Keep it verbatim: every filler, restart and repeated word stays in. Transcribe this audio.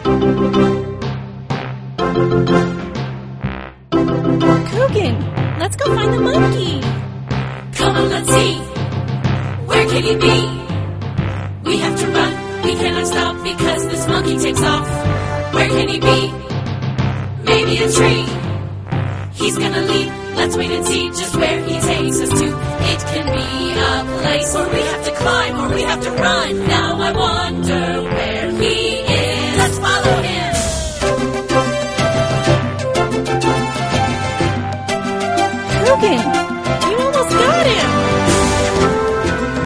Coogan, let's go find the monkey. Come on, let's see. Where can he be? We have to run. We cannot stop because this monkey takes off. Where can he be? Maybe a tree. He's gonna leap. Let's wait and see just where he takes us to. It can be a place where we have to climb or we have to run. Now I wonder where